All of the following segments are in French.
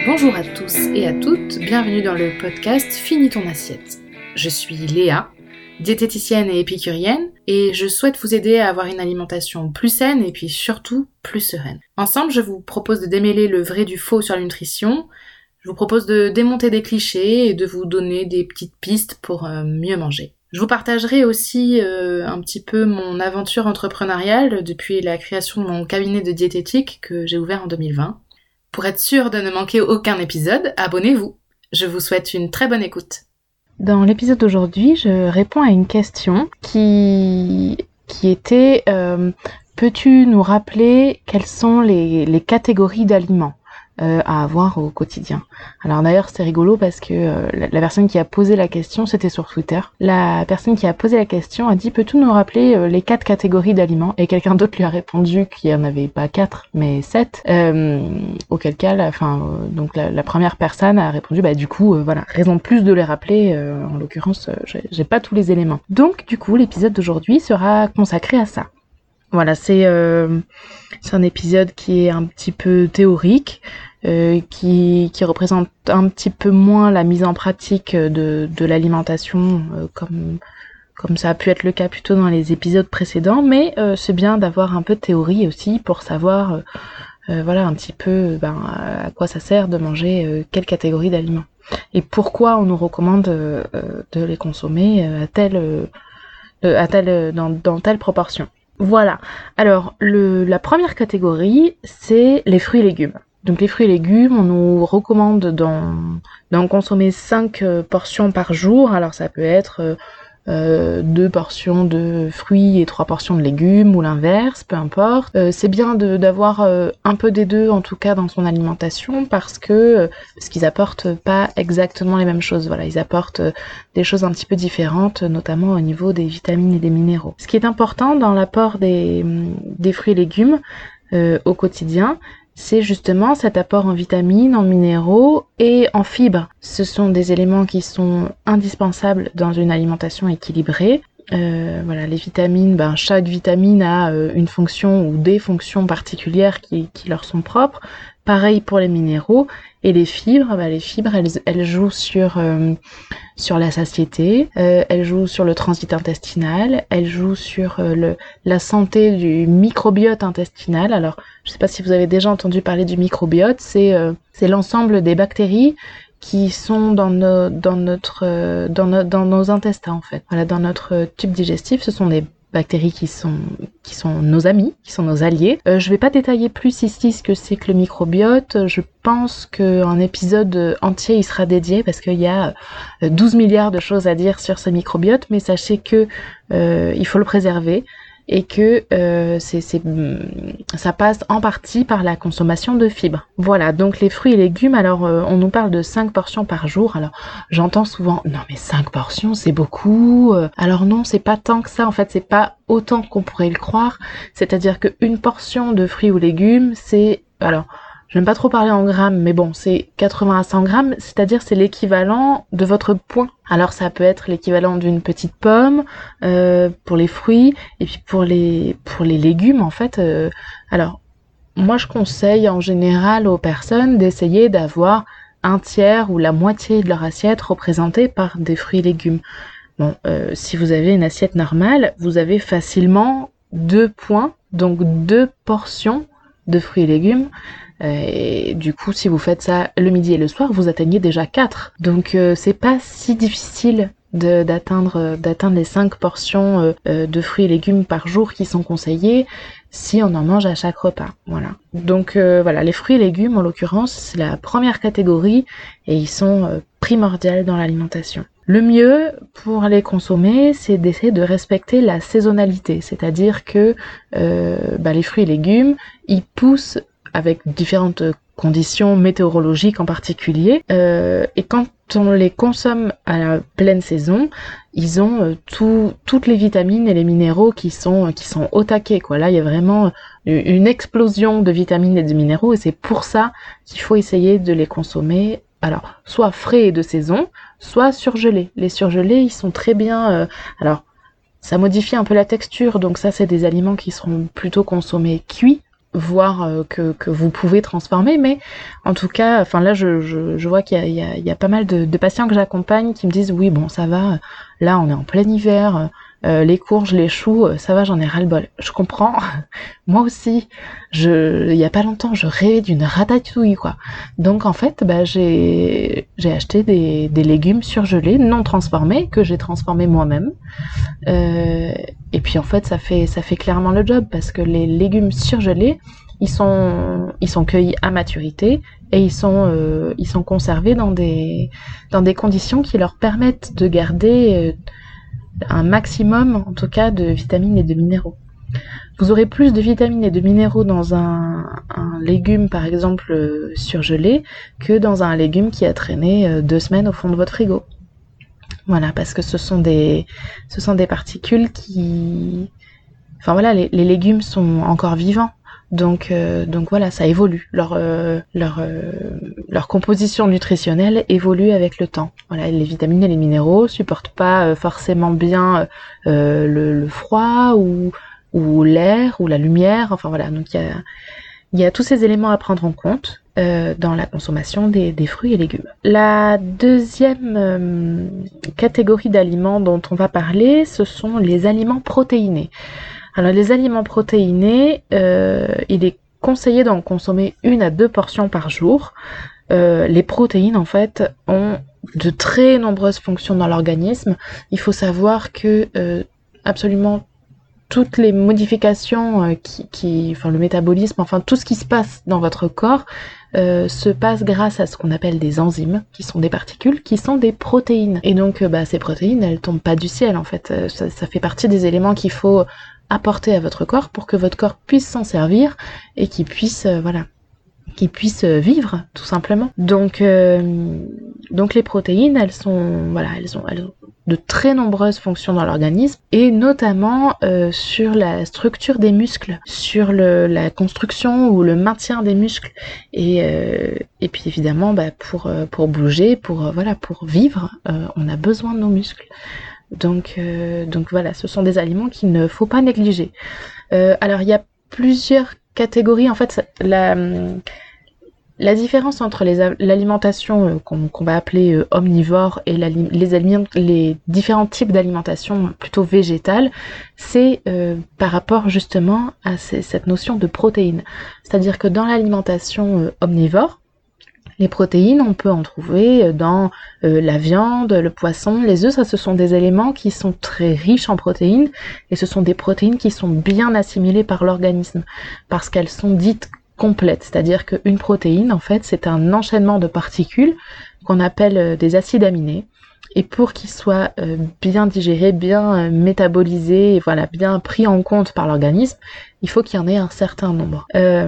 Bonjour à tous et à toutes, bienvenue dans le podcast Finis ton assiette. Je suis Léa, diététicienne et épicurienne, et je souhaite vous aider à avoir une alimentation plus saine et puis surtout plus sereine. Ensemble, je vous propose de démêler le vrai du faux sur la nutrition, je vous propose de démonter des clichés et de vous donner des petites pistes pour mieux manger. Je vous partagerai aussi un petit peu mon aventure entrepreneuriale depuis la création de mon cabinet de diététique que j'ai ouvert en 2020. Pour être sûr de ne manquer aucun épisode, abonnez-vous. Je vous souhaite une très bonne écoute. Dans l'épisode d'aujourd'hui, je réponds à une question qui était peux-tu nous rappeler quelles sont les catégories d'aliments à avoir au quotidien. Alors d'ailleurs c'est rigolo parce que la personne qui a posé la question, c'était sur Twitter. La personne qui a posé la question a dit peux-tu nous rappeler les 4 catégories d'aliments, et quelqu'un d'autre lui a répondu qu'il n'y en avait pas 4 mais 7. Auquel cas la première personne a répondu du coup voilà, raison de plus de les rappeler, en l'occurrence j'ai pas tous les éléments. Donc du coup l'épisode d'aujourd'hui sera consacré à ça. Voilà, c'est un épisode qui est un petit peu théorique, qui représente un petit peu moins la mise en pratique de l'alimentation, comme ça a pu être le cas plutôt dans les épisodes précédents, mais c'est bien d'avoir un peu de théorie aussi pour savoir un petit peu à quoi ça sert de manger quelle catégorie d'aliments et pourquoi on nous recommande de les consommer dans telle proportion. Voilà. Alors, la première catégorie, c'est les fruits et légumes. Donc les fruits et légumes, on nous recommande d'en consommer 5 portions par jour. Alors ça peut être 2 portions de fruits et 3 portions de légumes, ou l'inverse, peu importe. C'est bien d'avoir un peu des deux, en tout cas, dans son alimentation, parce qu'ils apportent pas exactement les mêmes choses. Voilà, ils apportent des choses un petit peu différentes, notamment au niveau des vitamines et des minéraux. Ce qui est important dans l'apport des fruits et légumes au quotidien, c'est justement cet apport en vitamines, en minéraux et en fibres. Ce sont des éléments qui sont indispensables dans une alimentation équilibrée. Les vitamines, chaque vitamine a une fonction ou des fonctions particulières qui leur sont propres. Pareil pour les minéraux. Et les fibres, elles jouent sur la satiété, elles jouent sur le transit intestinal, elles jouent sur la santé du microbiote intestinal. Alors, je sais pas si vous avez déjà entendu parler du microbiote, c'est l'ensemble des bactéries qui sont dans nos intestins en fait. Voilà, dans notre tube digestif, ce sont des bactéries qui sont nos amis, qui sont nos alliés. Je vais pas détailler plus ici ce que c'est que le microbiote. Je pense qu'un épisode entier y sera dédié parce qu'il y a 12 milliards de choses à dire sur ce microbiote, mais sachez que il faut le préserver et que ça passe en partie par la consommation de fibres. Voilà, donc les fruits et légumes, alors on nous parle de 5 portions par jour. Alors j'entends souvent non mais 5 portions c'est beaucoup. Alors non, c'est pas tant que ça, en fait c'est pas autant qu'on pourrait le croire. C'est-à-dire qu'une portion de fruits ou légumes, c'est, alors j'aime pas trop parler en grammes, mais bon, c'est 80 à 100 grammes, c'est-à-dire c'est l'équivalent de votre poing. Alors ça peut être l'équivalent d'une petite pomme pour les fruits, et puis pour les légumes en fait. Alors moi je conseille en général aux personnes d'essayer d'avoir un tiers ou la moitié de leur assiette représentée par des fruits et légumes. Bon, si vous avez une assiette normale, vous avez facilement 2 points, donc 2 portions de fruits et légumes. Et du coup, si vous faites ça le midi et le soir, vous atteignez déjà 4. Donc c'est pas si difficile d'atteindre les 5 portions de fruits et légumes par jour qui sont conseillées si on en mange à chaque repas. Voilà. Donc les fruits et légumes en l'occurrence, c'est la première catégorie et ils sont primordiaux dans l'alimentation. Le mieux pour les consommer, c'est d'essayer de respecter la saisonnalité, c'est-à-dire que les fruits et légumes, ils poussent avec différentes conditions météorologiques en particulier, et quand on les consomme à la pleine saison, ils ont toutes les vitamines et les minéraux qui sont au taquet, quoi. Là, il y a vraiment une explosion de vitamines et de minéraux, et c'est pour ça qu'il faut essayer de les consommer, alors soit frais et de saison, soit surgelés. Les surgelés, ils sont très bien. Alors, ça modifie un peu la texture, donc ça, c'est des aliments qui seront plutôt consommés cuits. voir que vous pouvez transformer, mais en tout cas, enfin là je vois qu'il y a pas mal de patients que j'accompagne qui me disent oui bon ça va, là on est en plein hiver, les courges, les choux, ça va, j'en ai ras-le-bol. Je comprends, moi aussi, il y a pas longtemps je rêvais d'une ratatouille quoi. Donc en fait j'ai acheté des légumes surgelés non transformés que j'ai transformés moi-même. Et puis en fait ça fait clairement le job parce que les légumes surgelés ils sont cueillis à maturité et ils sont conservés dans des conditions qui leur permettent de garder un maximum en tout cas de vitamines et de minéraux. Vous aurez plus de vitamines et de minéraux dans un légume par exemple surgelé que dans un légume qui a traîné 2 semaines au fond de votre frigo. Voilà, parce que ce sont des particules qui... Enfin voilà, les légumes sont encore vivants. Donc voilà, ça évolue. Leur composition nutritionnelle évolue avec le temps. Voilà, les vitamines et les minéraux supportent pas forcément bien le froid ou l'air ou la lumière. Enfin voilà, donc il y a tous ces éléments à prendre en compte dans la consommation des fruits et légumes. La deuxième catégorie d'aliments dont on va parler, ce sont les aliments protéinés. Alors les aliments protéinés, il est conseillé d'en consommer 1 à 2 portions par jour. Les protéines en fait ont de très nombreuses fonctions dans l'organisme. Il faut savoir que absolument toutes les modifications enfin le métabolisme, enfin tout ce qui se passe dans votre corps se passe grâce à ce qu'on appelle des enzymes, qui sont des particules, qui sont des protéines. Et donc ces protéines, elles tombent pas du ciel en fait. Ça fait partie des éléments qu'il faut apporter à votre corps pour que votre corps puisse s'en servir et qu'il puisse vivre tout simplement. Donc les protéines, elles ont de très nombreuses fonctions dans l'organisme et notamment sur la structure des muscles, sur la construction ou le maintien des muscles et puis évidemment pour bouger, pour vivre, on a besoin de nos muscles. Donc voilà, ce sont des aliments qu'il ne faut pas négliger. Alors il y a plusieurs catégories en fait. La différence entre l'alimentation qu'on va appeler omnivore et les différents types d'alimentation plutôt végétale, c'est par rapport justement à cette notion de protéines. C'est-à-dire que dans l'alimentation omnivore, les protéines, on peut en trouver dans la viande, le poisson, les œufs, ça ce sont des éléments qui sont très riches en protéines et ce sont des protéines qui sont bien assimilées par l'organisme parce qu'elles sont dites complète, c'est-à-dire qu'une protéine, en fait, c'est un enchaînement de particules qu'on appelle des acides aminés, et pour qu'ils soient bien digérés, bien métabolisés, et voilà, bien pris en compte par l'organisme, il faut qu'il y en ait un certain nombre.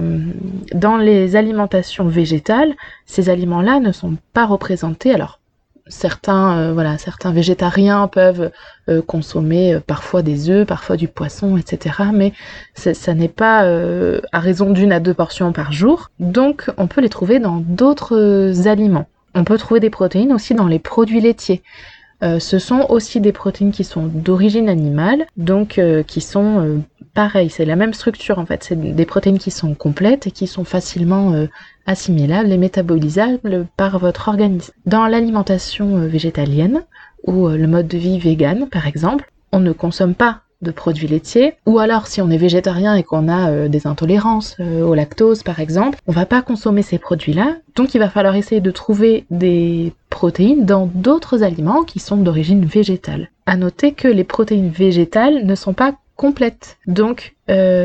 Dans les alimentations végétales, ces aliments-là ne sont pas représentés, alors certains végétariens peuvent consommer parfois des œufs, parfois du poisson, etc. Mais ça n'est pas à raison d'1 à 2 portions par jour. Donc on peut les trouver dans d'autres aliments. On peut trouver des protéines aussi dans les produits laitiers. Ce sont aussi des protéines qui sont d'origine animale, donc qui sont pareil, c'est la même structure en fait, c'est des protéines qui sont complètes et qui sont facilement assimilables et métabolisables par votre organisme. Dans l'alimentation végétalienne ou le mode de vie vegan par exemple, on ne consomme pas de produits laitiers, ou alors si on est végétarien et qu'on a des intolérances au lactose par exemple, on va pas consommer ces produits-là, donc il va falloir essayer de trouver des protéines dans d'autres aliments qui sont d'origine végétale. À noter que les protéines végétales ne sont pas complète. Donc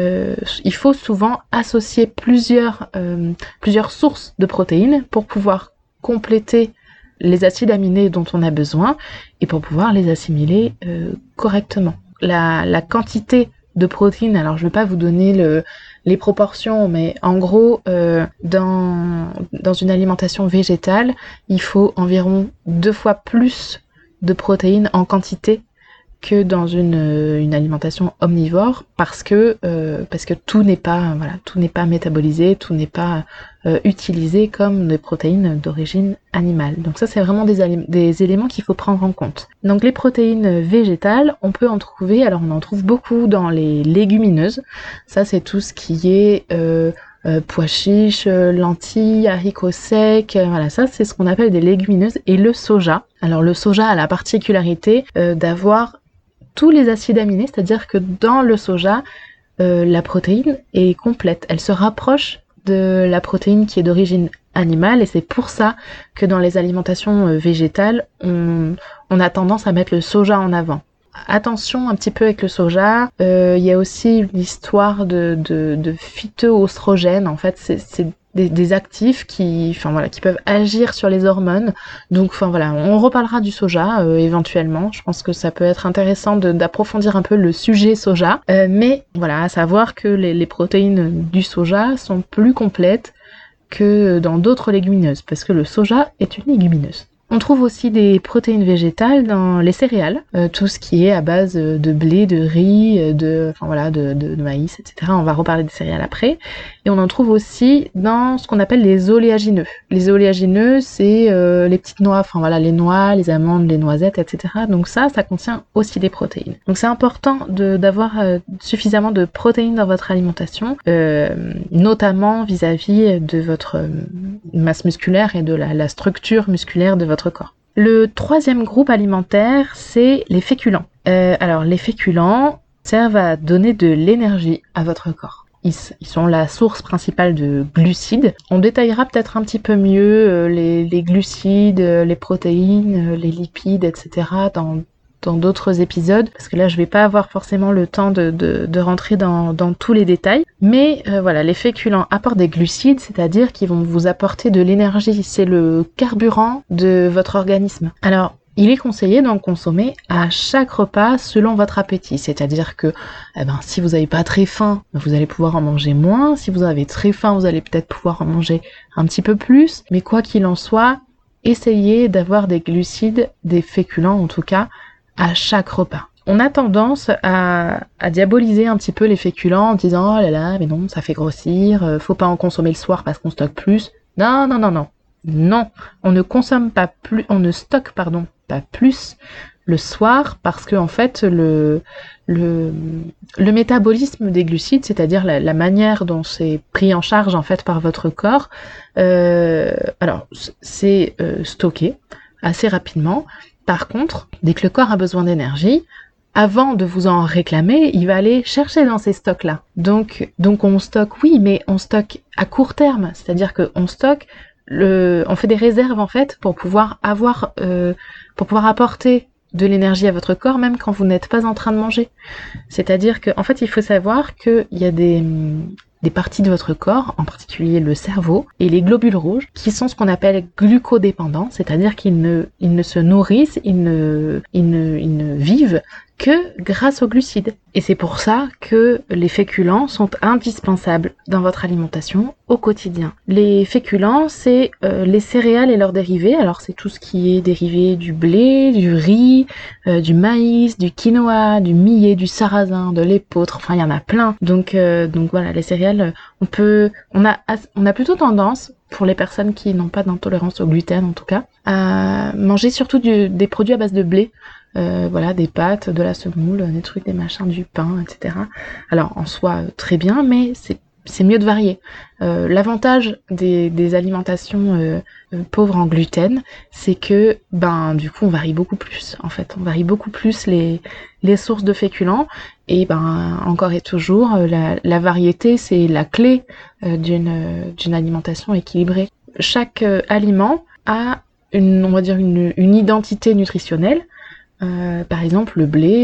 il faut souvent associer plusieurs sources de protéines pour pouvoir compléter les acides aminés dont on a besoin et pour pouvoir les assimiler correctement. La quantité de protéines, alors je ne vais pas vous donner les proportions, mais en gros dans une alimentation végétale, il faut environ 2 fois plus de protéines en quantité que dans une alimentation omnivore parce que tout n'est pas métabolisé, tout n'est pas utilisé comme des protéines d'origine animale. Donc ça, c'est vraiment des éléments qu'il faut prendre en compte. Donc les protéines végétales, on peut en trouver, alors on en trouve beaucoup dans les légumineuses. Ça, c'est tout ce qui est pois chiches, lentilles, haricots secs, voilà, ça c'est ce qu'on appelle des légumineuses. Et le soja, alors le soja a la particularité d'avoir tous les acides aminés, c'est-à-dire que dans le soja, la protéine est complète, elle se rapproche de la protéine qui est d'origine animale, et c'est pour ça que dans les alimentations végétales, on a tendance à mettre le soja en avant. Attention un petit peu avec le soja, il y a aussi l'histoire de phytoœstrogènes, en fait c'est des actifs qui peuvent agir sur les hormones. Donc on reparlera du soja éventuellement. Je pense que ça peut être intéressant d'approfondir un peu le sujet soja. Mais voilà, à savoir que les protéines du soja sont plus complètes que dans d'autres légumineuses, parce que le soja est une légumineuse. On trouve aussi des protéines végétales dans les céréales, tout ce qui est à base de blé, de riz, de maïs, etc. On va reparler des céréales après. Et on en trouve aussi dans ce qu'on appelle les oléagineux. Les oléagineux, c'est les petites noix, les noix, les amandes, les noisettes, etc. Donc ça contient aussi des protéines. Donc c'est important d'avoir suffisamment de protéines dans votre alimentation, notamment vis-à-vis de votre masse musculaire et de la structure musculaire de votre corps. Le troisième groupe alimentaire, c'est les féculents. Alors les féculents servent à donner de l'énergie à votre corps. Ils sont la source principale de glucides. On détaillera peut-être un petit peu mieux les glucides, les protéines, les lipides, etc. dans d'autres épisodes, parce que là je vais pas avoir forcément le temps de rentrer dans tous les détails, mais les féculents apportent des glucides, c'est-à-dire qu'ils vont vous apporter de l'énergie, c'est le carburant de votre organisme. Alors il est conseillé d'en consommer à chaque repas selon votre appétit, c'est-à-dire que si vous n'avez pas très faim, vous allez pouvoir en manger moins, si vous avez très faim, vous allez peut-être pouvoir en manger un petit peu plus, mais quoi qu'il en soit, essayez d'avoir des glucides, des féculents en tout cas, à chaque repas. On a tendance à diaboliser un petit peu les féculents en disant oh là là, mais non, ça fait grossir, faut pas en consommer le soir parce qu'on stocke plus. Non, on ne consomme pas plus, on ne stocke pas plus le soir parce que en fait le métabolisme des glucides, c'est-à-dire la manière dont c'est pris en charge en fait par votre corps, c'est stocké assez rapidement. Par contre, dès que le corps a besoin d'énergie, avant de vous en réclamer, il va aller chercher dans ces stocks-là. Donc on stocke, oui, mais on stocke à court terme, c'est-à-dire qu'on stocke, on fait des réserves en fait pour pouvoir apporter de l'énergie à votre corps même quand vous n'êtes pas en train de manger. C'est-à-dire que en fait, il faut savoir qu'il y a des parties de votre corps, en particulier le cerveau, et les globules rouges, qui sont ce qu'on appelle glucodépendants, c'est-à-dire qu'ils ne se nourrissent, ils ne vivent que grâce aux glucides. Et c'est pour ça que les féculents sont indispensables dans votre alimentation au quotidien. Les féculents, c'est les céréales et leurs dérivés. Alors c'est tout ce qui est dérivé du blé, du riz, du maïs, du quinoa, du millet, du sarrasin, de l'épeautre, il y en a plein. Donc voilà, les céréales, on a plutôt tendance, pour les personnes qui n'ont pas d'intolérance au gluten en tout cas, à manger surtout des produits à base de blé. Des pâtes, de la semoule, des trucs, des machins, du pain, etc. Alors en soi très bien, mais c'est mieux de varier. L'avantage des alimentations pauvres en gluten, c'est que du coup on varie beaucoup plus. En fait, on varie beaucoup plus les sources de féculents, et encore et toujours la variété, c'est la clé d'une alimentation équilibrée. Chaque aliment a une identité nutritionnelle. Par exemple, le blé,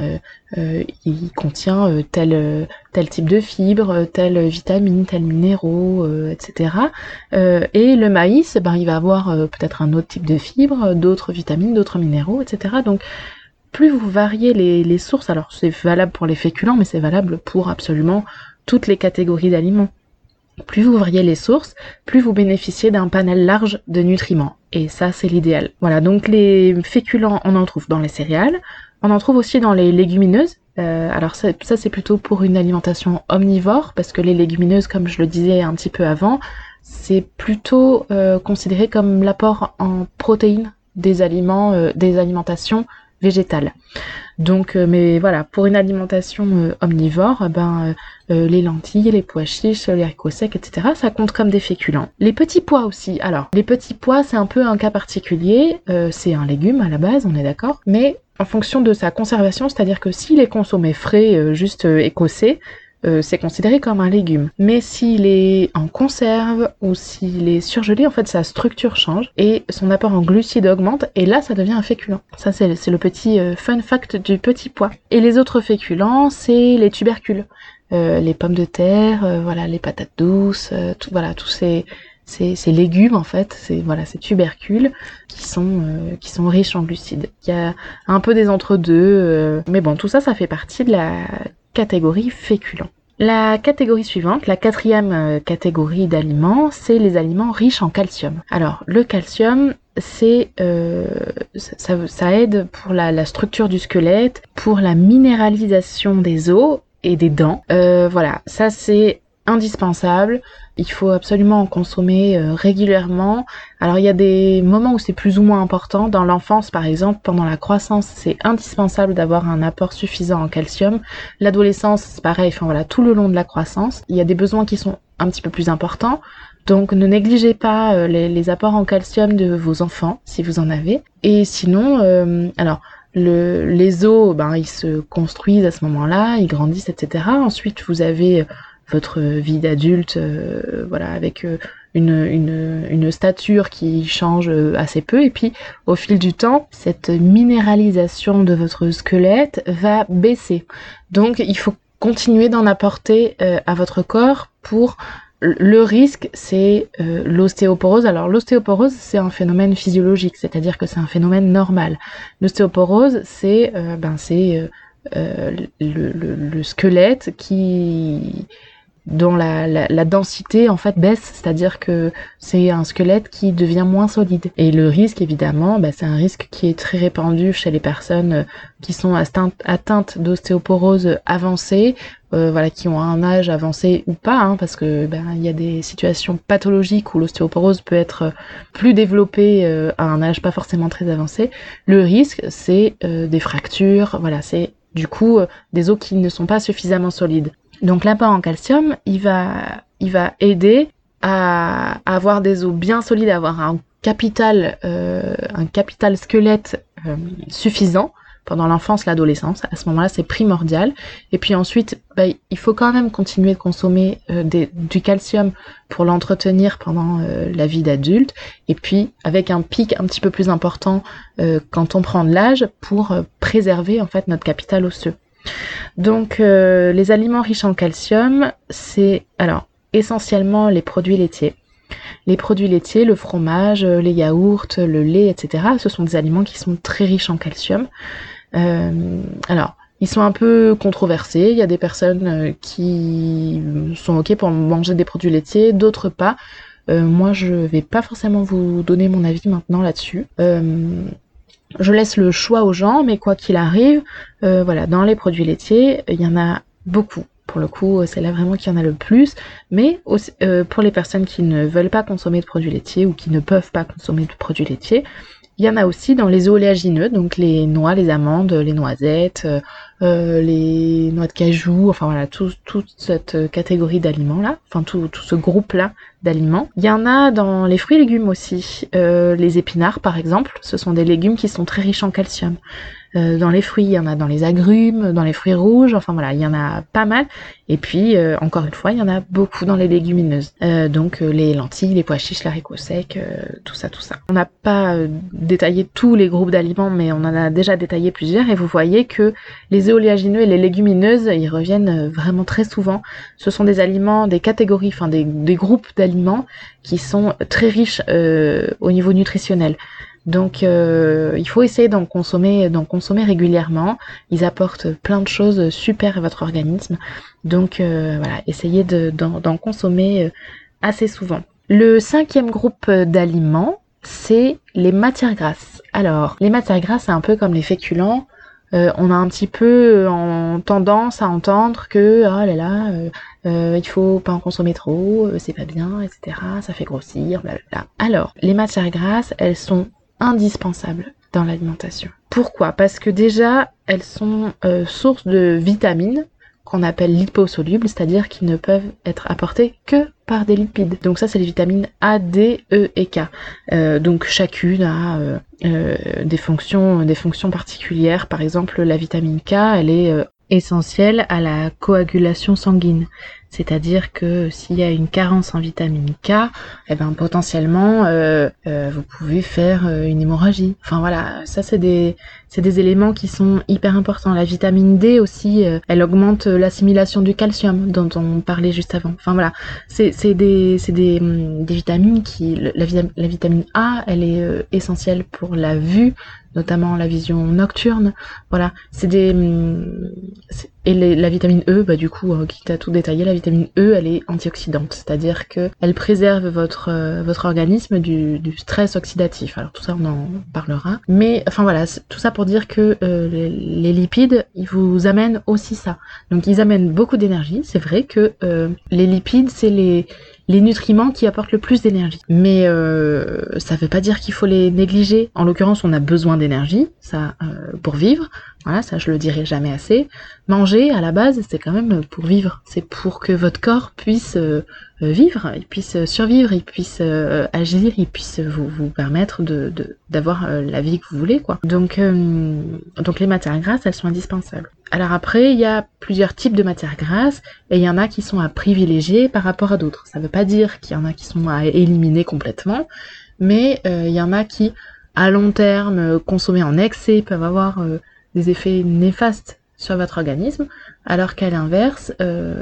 il contient tel type de fibres, telle vitamine, tel minéraux, etc. Et le maïs, il va avoir peut-être un autre type de fibres, d'autres vitamines, d'autres minéraux, etc. Donc, plus vous variez les sources, alors c'est valable pour les féculents, mais c'est valable pour absolument toutes les catégories d'aliments. Plus vous variez les sources, plus vous bénéficiez d'un panel large de nutriments. Et ça, c'est l'idéal. Voilà, donc les féculents, on en trouve dans les céréales, On en trouve aussi dans les légumineuses. Alors ça c'est plutôt pour une alimentation omnivore, parce que les légumineuses, comme je le disais un petit peu avant, c'est plutôt considéré comme l'apport en protéines des aliments, des alimentations végétales. Donc, mais voilà, pour une alimentation omnivore, les lentilles, les pois chiches, les haricots secs, etc., ça compte comme des féculents. Les petits pois aussi. Alors, les petits pois, c'est un peu un cas particulier. C'est un légume à la base, on est d'accord, mais en fonction de sa conservation, c'est-à-dire que s'il est consommé frais, juste écossais, c'est considéré comme un légume. Mais s'il est en conserve ou s'il est surgelé, en fait, sa structure change et son apport en glucides augmente et là, ça devient un féculent. Ça, c'est le petit fun fact du petit pois. Et les autres féculents, c'est les tubercules. Les pommes de terre, voilà, les patates douces, tous ces légumes, en fait, ces tubercules qui sont riches en glucides. Il y a un peu des entre-deux, mais bon, tout ça, ça fait partie de la catégorie féculents. La catégorie suivante, la 4e catégorie d'aliments, c'est les aliments riches en calcium. Alors, le calcium, c'est ça aide pour la structure du squelette, pour la minéralisation des os et des dents. Voilà, ça c'est indispensable. Il faut absolument en consommer régulièrement. Alors il y a des moments où c'est plus ou moins important. Dans l'enfance par exemple, pendant la croissance, c'est indispensable d'avoir un apport suffisant en calcium. L'adolescence, c'est pareil, enfin voilà, tout le long de la croissance. Il y a des besoins qui sont un petit peu plus importants. Donc ne négligez pas les apports en calcium de vos enfants, si vous en avez. Et sinon, les os, ils se construisent à ce moment-là, ils grandissent, etc. Ensuite, vous avez votre vie d'adulte, avec une stature qui change assez peu, et puis au fil du temps, cette minéralisation de votre squelette va baisser. Donc il faut continuer d'en apporter à votre corps pour... Le risque, c'est l'ostéoporose. Alors l'ostéoporose, c'est un phénomène physiologique, c'est-à-dire que c'est un phénomène normal. L'ostéoporose, c'est le squelette dont la densité en fait baisse, c'est-à-dire que c'est un squelette qui devient moins solide. Et le risque évidemment, c'est un risque qui est très répandu chez les personnes qui sont atteintes d'ostéoporose avancée, qui ont un âge avancé ou pas, parce que il y a des situations pathologiques où l'ostéoporose peut être plus développée à un âge pas forcément très avancé. Le risque, c'est des fractures, c'est du coup des os qui ne sont pas suffisamment solides. Donc l'apport en calcium, il va aider à avoir des os bien solides, à avoir un capital squelette suffisant pendant l'enfance, l'adolescence. À ce moment-là, c'est primordial. Et puis ensuite, il faut quand même continuer de consommer du calcium pour l'entretenir pendant la vie d'adulte. Et puis, avec un pic un petit peu plus important quand on prend de l'âge pour préserver en fait notre capital osseux. Donc les aliments riches en calcium, c'est essentiellement les produits laitiers. Les produits laitiers, le fromage, les yaourts, le lait, etc. Ce sont des aliments qui sont très riches en calcium. Ils sont un peu controversés. Il y a des personnes qui sont ok pour manger des produits laitiers, d'autres pas. Moi, je vais pas forcément vous donner mon avis maintenant là-dessus. Je laisse le choix aux gens, mais quoi qu'il arrive, dans les produits laitiers, il y en a beaucoup. Pour le coup, c'est là vraiment qu'il y en a le plus. Mais aussi, pour les personnes qui ne veulent pas consommer de produits laitiers ou qui ne peuvent pas consommer de produits laitiers, il y en a aussi dans les oléagineux, donc les noix, les amandes, les noisettes, les noix de cajou, toute cette catégorie d'aliments-là, tout ce groupe-là d'aliments. Il y en a dans les fruits et légumes aussi. Les épinards, par exemple, ce sont des légumes qui sont très riches en calcium. Dans les fruits, il y en a dans les agrumes, dans les fruits rouges, il y en a pas mal. Et puis, encore une fois, il y en a beaucoup dans les légumineuses. Donc les lentilles, les pois chiches, l'haricot sec, tout ça. On n'a pas détaillé tous les groupes d'aliments, mais on en a déjà détaillé plusieurs. Et vous voyez que les oléagineux et les légumineuses, ils reviennent vraiment très souvent. Ce sont des aliments, des catégories, des groupes d'aliments qui sont très riches au niveau nutritionnel. Donc il faut essayer d'en consommer régulièrement. Ils apportent plein de choses super à votre organisme. Donc essayez d'en consommer assez souvent. Le 5e groupe d'aliments, c'est les matières grasses. Alors, les matières grasses, c'est un peu comme les féculents. on a un petit peu en tendance à entendre que oh là là, il faut pas en consommer trop, c'est pas bien, etc. Ça fait grossir, blablabla. Alors, les matières grasses, elles sont indispensables dans l'alimentation. Pourquoi ? Parce que déjà, elles sont source de vitamines qu'on appelle liposolubles, c'est-à-dire qu'ils ne peuvent être apportés que par des lipides. Donc ça, c'est les vitamines A, D, E et K. Donc chacune a des fonctions particulières. Par exemple, la vitamine K, elle est essentielle à la coagulation sanguine. C'est-à-dire que s'il y a une carence en vitamine K, eh ben potentiellement vous pouvez faire une hémorragie. Enfin voilà, ça c'est des éléments qui sont hyper importants. La vitamine D aussi, elle augmente l'assimilation du calcium dont on parlait juste avant. Enfin voilà, c'est des vitamines qui la vitamine A, elle est essentielle pour la vue, notamment la vision nocturne. Voilà, la vitamine E, bah du coup, quitte à tout détailler, la vitamine E, elle est antioxydante, c'est-à-dire que elle préserve votre organisme du stress oxydatif. Alors tout ça, on en parlera. Mais enfin voilà, tout ça pour dire que les lipides, ils vous amènent aussi ça. Donc ils amènent beaucoup d'énergie. C'est vrai que les lipides, c'est les nutriments qui apportent le plus d'énergie. Mais ça veut pas dire qu'il faut les négliger. En l'occurrence, on a besoin d'énergie, ça, pour vivre. Voilà, ça je le dirai jamais assez. Manger, à la base, c'est quand même pour vivre. C'est pour que votre corps puisse vivre, il puisse survivre, il puisse agir, il puisse vous permettre d'avoir la vie que vous voulez, quoi. Donc les matières grasses, elles sont indispensables. Alors après, il y a plusieurs types de matières grasses, et il y en a qui sont à privilégier par rapport à d'autres. Ça veut pas dire qu'il y en a qui sont à éliminer complètement, mais il y en a qui, à long terme, consommés en excès, peuvent avoir des effets néfastes sur votre organisme, alors qu'à l'inverse,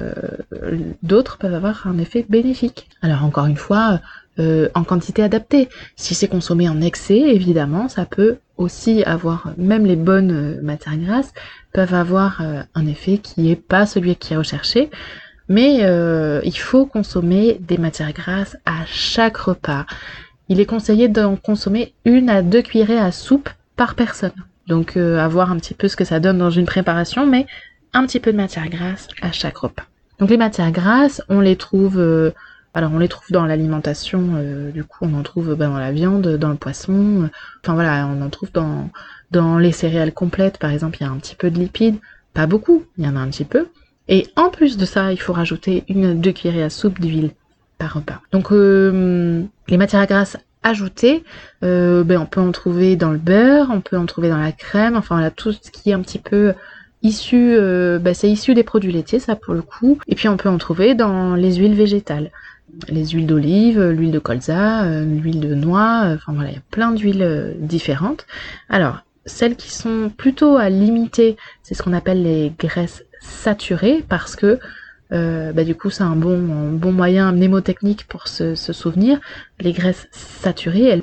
d'autres peuvent avoir un effet bénéfique. Alors encore une fois, en quantité adaptée. Si c'est consommé en excès, évidemment, ça peut aussi avoir, même les bonnes matières grasses, peuvent avoir un effet qui est pas celui qui est recherché, mais il faut consommer des matières grasses à chaque repas. Il est conseillé d'en consommer 1 à 2 cuillerées à soupe par personne. Donc à voir un petit peu ce que ça donne dans une préparation, mais un petit peu de matière grasse à chaque repas. Donc les matières grasses, on les trouve dans l'alimentation, du coup on en trouve dans la viande, dans le poisson, enfin voilà, on en trouve dans les céréales complètes, par exemple, il y a un petit peu de lipides, pas beaucoup, il y en a un petit peu. Et en plus de ça, il faut rajouter 1 à 2 cuillerées à soupe d'huile par repas. Donc les matières grasses ajoutées, on peut en trouver dans le beurre, on peut en trouver dans la crème, enfin voilà, tout ce qui est un petit peu issu, c'est issu des produits laitiers, ça pour le coup. Et puis on peut en trouver dans les huiles végétales. Les huiles d'olive, l'huile de colza, l'huile de noix, enfin voilà, il y a plein d'huiles différentes. Alors, celles qui sont plutôt à limiter, c'est ce qu'on appelle les graisses saturées, parce que du coup c'est un bon moyen mnémotechnique pour se souvenir. Les graisses saturées, elles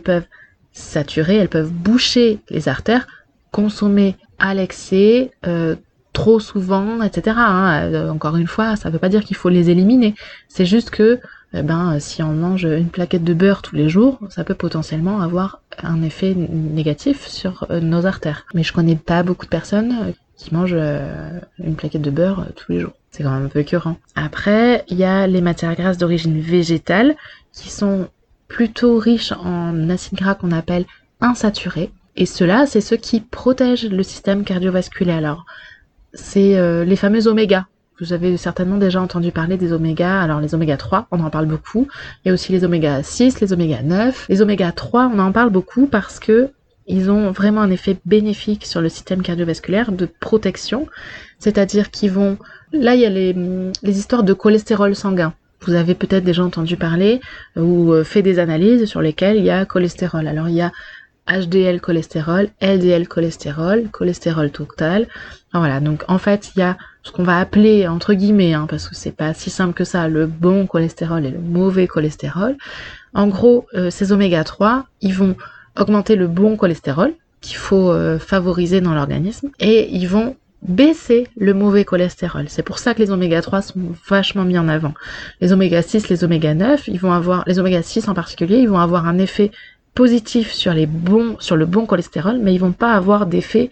peuvent boucher les artères, consommer à l'excès, trop souvent, etc. Encore une fois, ça veut pas dire qu'il faut les éliminer, c'est juste que si on mange une plaquette de beurre tous les jours, ça peut potentiellement avoir un effet négatif sur nos artères. Mais je connais pas beaucoup de personnes qui mangent une plaquette de beurre tous les jours. C'est quand même un peu écœurant. Après, il y a les matières grasses d'origine végétale qui sont plutôt riches en acides gras qu'on appelle insaturés. Et ceux-là, c'est ceux qui protègent le système cardiovasculaire. Alors, c'est les fameux oméga. Vous avez certainement déjà entendu parler des oméga. Alors les oméga 3, on en parle beaucoup. Il y a aussi les oméga 6, les oméga 9. Les oméga 3, on en parle beaucoup parce que ils ont vraiment un effet bénéfique sur le système cardiovasculaire de protection. C'est-à-dire qu'ils vont... Là, il y a les histoires de cholestérol sanguin. Vous avez peut-être déjà entendu parler ou fait des analyses sur lesquelles il y a cholestérol. Alors il y a HDL cholestérol, LDL cholestérol, cholestérol total. Alors voilà, donc en fait, il y a ce qu'on va appeler, entre guillemets, parce que c'est pas si simple que ça, le bon cholestérol et le mauvais cholestérol. En gros, ces oméga 3, ils vont augmenter le bon cholestérol, qu'il faut favoriser dans l'organisme, et ils vont baisser le mauvais cholestérol. C'est pour ça que les oméga 3 sont vachement mis en avant. Les oméga 6, les oméga 9, les oméga 6 en particulier, ils vont avoir un effet positif sur le bon cholestérol, mais ils vont pas avoir d'effet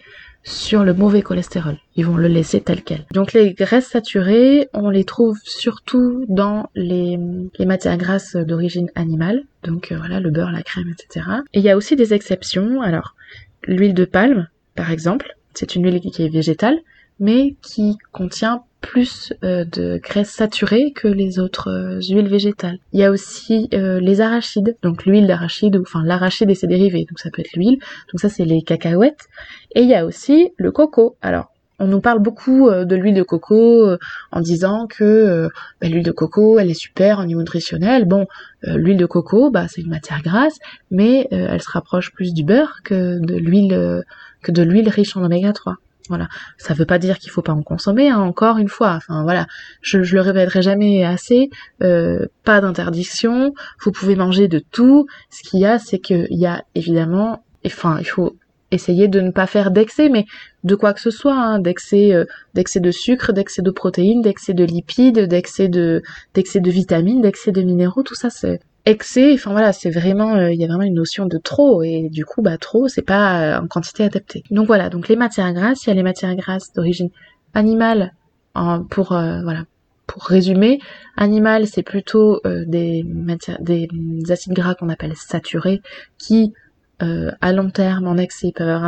sur le mauvais cholestérol. Ils vont le laisser tel quel. Donc les graisses saturées, on les trouve surtout dans les matières grasses d'origine animale. Donc voilà, le beurre, la crème, etc. Et il y a aussi des exceptions. Alors, l'huile de palme, par exemple, c'est une huile qui est végétale, mais qui contient plus de graisses saturées que les autres huiles végétales. Il y a aussi les arachides, donc l'huile d'arachide, enfin l'arachide et ses dérivés, donc ça peut être l'huile, donc ça c'est les cacahuètes. Et il y a aussi le coco. Alors, on nous parle beaucoup de l'huile de coco en disant que l'huile de coco, elle est super au niveau nutritionnel. Bon, l'huile de coco, c'est une matière grasse, mais elle se rapproche plus du beurre que de l'huile riche en oméga 3. Voilà, ça veut pas dire qu'il faut pas en consommer, hein, encore une fois. Enfin voilà, je le répéterai jamais assez. Pas d'interdiction. Vous pouvez manger de tout. Ce qu'il y a, c'est qu'il y a évidemment, il faut essayer de ne pas faire d'excès, mais de quoi que ce soit, hein, d'excès de sucre, d'excès de protéines, d'excès de lipides, d'excès de vitamines, d'excès de minéraux. Tout ça, c'est excès, enfin voilà, c'est vraiment, il y a vraiment une notion de trop, et du coup, trop, c'est pas en quantité adaptée. Donc voilà, donc les matières grasses, il y a les matières grasses d'origine animale, pour résumer, animal, c'est plutôt des acides gras qu'on appelle saturés, qui à long terme, en excès, peuvent avoir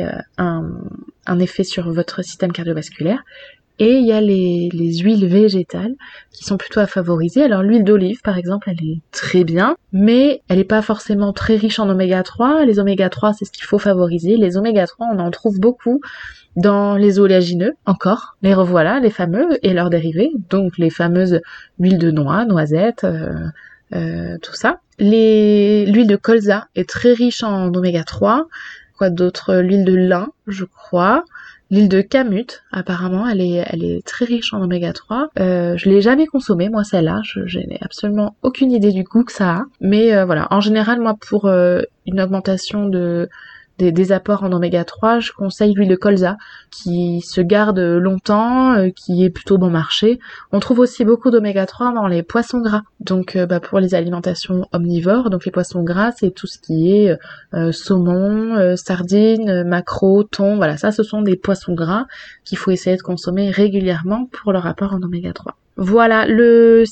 un effet sur votre système cardiovasculaire. Et il y a les huiles végétales qui sont plutôt à favoriser. Alors l'huile d'olive par exemple, elle est très bien, mais elle n'est pas forcément très riche en oméga 3. Les oméga 3, c'est ce qu'il faut favoriser. Les oméga 3, on en trouve beaucoup dans les oléagineux, encore, les revoilà, les fameux, et leurs dérivés, donc les fameuses huiles de noix, noisettes, tout ça. L'huile de colza est très riche en oméga 3. Quoi d'autre? L'huile de lin, je crois. L'huile de kamut, apparemment, elle est très riche en oméga 3. Je l'ai jamais consommée, moi, celle-là. Je n'ai absolument aucune idée du goût que ça a. Mais voilà, en général, moi, pour une augmentation des apports en oméga 3, je conseille l'huile de colza, qui se garde longtemps, qui est plutôt bon marché. On trouve aussi beaucoup d'oméga 3 dans les poissons gras. Donc pour les alimentations omnivores, donc les poissons gras, c'est tout ce qui est saumon, sardines, maquereau, thon, voilà, ça ce sont des poissons gras qu'il faut essayer de consommer régulièrement pour leur apport en oméga 3. Voilà, la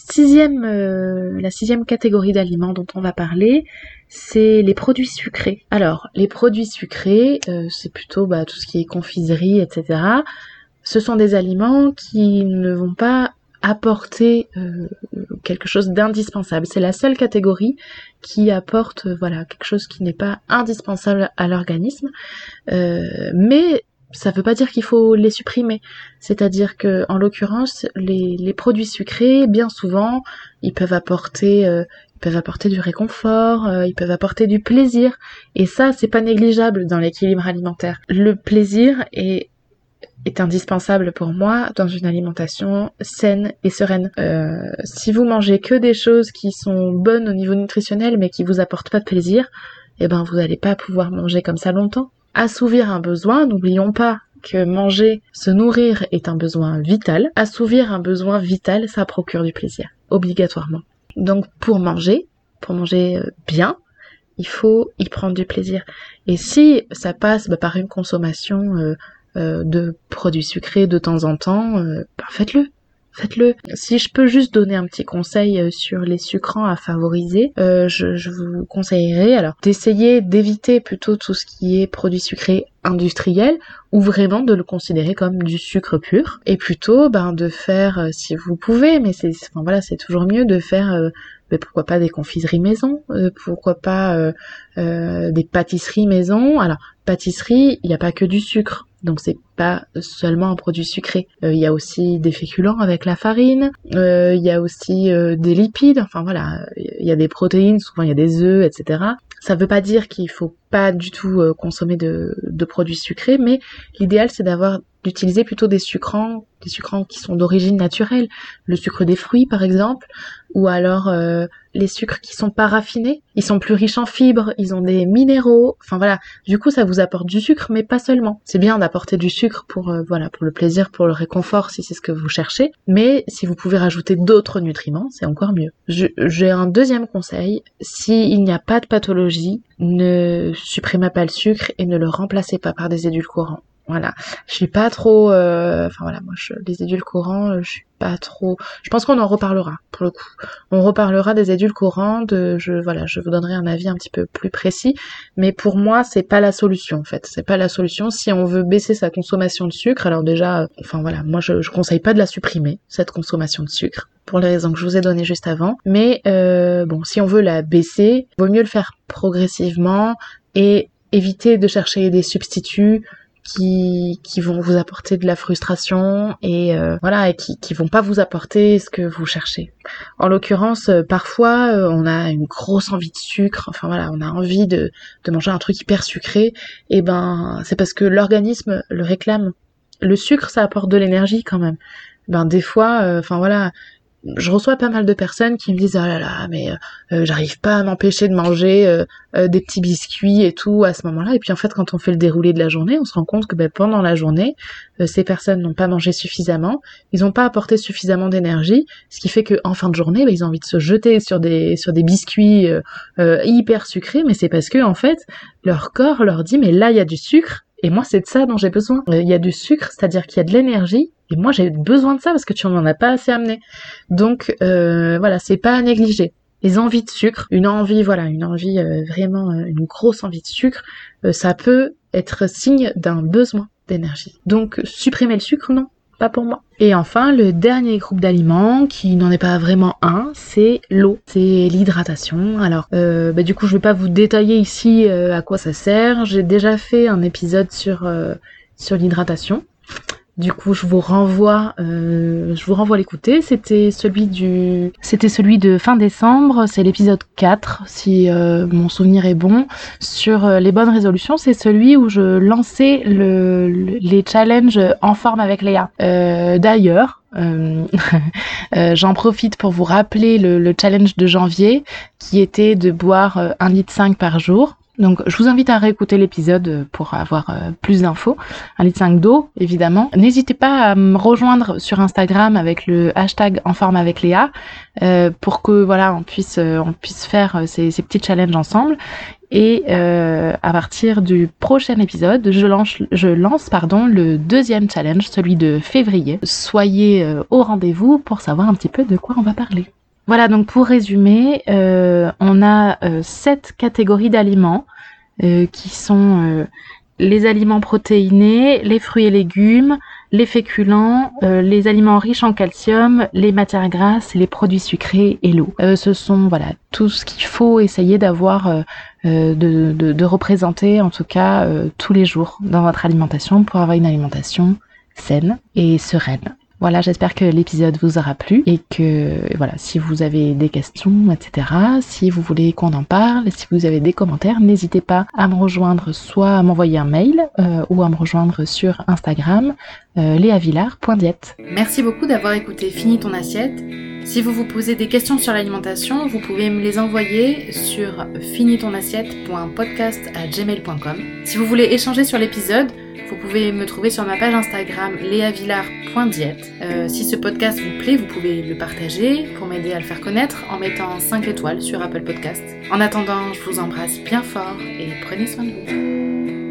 sixième catégorie d'aliments dont on va parler, c'est les produits sucrés. Alors, les produits sucrés, c'est plutôt tout ce qui est confiserie, etc. Ce sont des aliments qui ne vont pas apporter quelque chose d'indispensable. C'est la seule catégorie qui apporte quelque chose qui n'est pas indispensable à l'organisme, mais ça veut pas dire qu'il faut les supprimer. C'est-à-dire que, en l'occurrence, les produits sucrés, bien souvent, ils peuvent apporter du réconfort, ils peuvent apporter du plaisir. Et ça, c'est pas négligeable dans l'équilibre alimentaire. Le plaisir est indispensable pour moi dans une alimentation saine et sereine. Si vous mangez que des choses qui sont bonnes au niveau nutritionnel, mais qui vous apportent pas de plaisir, vous n'allez pas pouvoir manger comme ça longtemps. Assouvir un besoin, n'oublions pas que manger, se nourrir est un besoin vital. Assouvir un besoin vital, ça procure du plaisir, obligatoirement. Donc pour manger bien, il faut y prendre du plaisir. Et si ça passe par une consommation de produits sucrés de temps en temps, faites-le. Si je peux juste donner un petit conseil sur les sucrants à favoriser, je vous conseillerais alors d'éviter plutôt tout ce qui est produits sucrés industriels, ou vraiment de le considérer comme du sucre pur, et plutôt de faire, si vous pouvez, mais c'est toujours mieux de faire pourquoi pas des confiseries maison, pourquoi pas des pâtisseries maison. Alors pâtisserie, il n'y a pas que du sucre, donc c'est pas seulement un produit sucré. Il y a aussi des féculents avec la farine, il y a aussi des lipides, il y a des protéines, souvent il y a des œufs, etc. Ça veut pas dire qu'il faut pas du tout consommer de produits sucrés, mais l'idéal c'est d'utiliser plutôt des sucrants qui sont d'origine naturelle, le sucre des fruits par exemple, ou alors les sucres qui sont pas raffinés, ils sont plus riches en fibres, ils ont des minéraux, du coup ça vous apporte du sucre, mais pas seulement. C'est bien d'apporter du sucre pour le plaisir, pour le réconfort si c'est ce que vous cherchez, mais si vous pouvez rajouter d'autres nutriments, c'est encore mieux. J'ai un deuxième conseil, s'il n'y a pas de pathologie, ne supprimez pas le sucre et ne le remplacez pas par des édulcorants. Voilà, je suis pas trop, les édulcorants, je suis pas trop. Je pense qu'on en reparlera pour le coup. On reparlera des édulcorants. Je vous donnerai un avis un petit peu plus précis. Mais pour moi, c'est pas la solution en fait. C'est pas la solution si on veut baisser sa consommation de sucre. Alors déjà, moi je conseille pas de la supprimer cette consommation de sucre pour les raisons que je vous ai données juste avant. Mais si on veut la baisser, vaut mieux le faire progressivement et éviter de chercher des substituts qui vont vous apporter de la frustration et qui vont pas vous apporter ce que vous cherchez. En l'occurrence, parfois on a une grosse envie de sucre, on a envie de manger un truc hyper sucré, et c'est parce que l'organisme le réclame. Le sucre, ça apporte de l'énergie quand même. Des fois, je reçois pas mal de personnes qui me disent oh là là mais j'arrive pas à m'empêcher de manger des petits biscuits et tout à ce moment-là, et puis en fait quand on fait le déroulé de la journée, on se rend compte que pendant la journée ces personnes n'ont pas mangé suffisamment, ils n'ont pas apporté suffisamment d'énergie, ce qui fait que en fin de journée ils ont envie de se jeter sur des biscuits hyper sucrés, mais c'est parce que en fait leur corps leur dit mais là il y a du sucre et moi c'est de ça dont j'ai besoin. Il y a du sucre, c'est-à-dire qu'il y a de l'énergie. Et moi, j'ai besoin de ça parce que tu n'en as pas assez amené. Donc, c'est pas à négliger. Les envies de sucre, une envie vraiment, une grosse envie de sucre, ça peut être signe d'un besoin d'énergie. Donc, supprimer le sucre, non, pas pour moi. Et enfin, le dernier groupe d'aliments, qui n'en est pas vraiment un, c'est l'eau, c'est l'hydratation. Alors, du coup, je vais pas vous détailler ici à quoi ça sert. J'ai déjà fait un épisode sur l'hydratation. Du coup, je vous renvoie l'écouter. C'était celui de fin décembre. C'est l'épisode 4, si mon souvenir est bon. Sur les bonnes résolutions, c'est celui où je lançais les challenges en forme avec Léa. D'ailleurs, j'en profite pour vous rappeler le challenge de janvier, qui était de boire 1,5 litre par jour. Donc, je vous invite à réécouter l'épisode pour avoir plus d'infos. 1,5 litre d'eau, évidemment. N'hésitez pas à me rejoindre sur Instagram avec le hashtag En Forme avec Léa, pour que on puisse faire ces petits challenges ensemble. Et à partir du prochain épisode, je lance le deuxième challenge, celui de février. Soyez au rendez-vous pour savoir un petit peu de quoi on va parler. Voilà, donc pour résumer, on a 7 catégories d'aliments qui sont les aliments protéinés, les fruits et légumes, les féculents, les aliments riches en calcium, les matières grasses, les produits sucrés et l'eau. Ce sont tout ce qu'il faut essayer d'avoir, de représenter en tout cas tous les jours dans votre alimentation pour avoir une alimentation saine et sereine. Voilà, j'espère que l'épisode vous aura plu et que, si vous avez des questions, etc., si vous voulez qu'on en parle, si vous avez des commentaires, n'hésitez pas à me rejoindre, soit à m'envoyer un mail ou à me rejoindre sur Instagram, leavillard.diète. Merci beaucoup d'avoir écouté Finis ton assiette. Si vous vous posez des questions sur l'alimentation, vous pouvez me les envoyer sur finitonassiette.podcast@gmail.com. Si vous voulez échanger sur l'épisode, vous pouvez me trouver sur ma page Instagram leavillard.diète. Si ce podcast vous plaît, vous pouvez le partager pour m'aider à le faire connaître en mettant 5 étoiles sur Apple Podcast. En attendant, je vous embrasse bien fort et prenez soin de vous.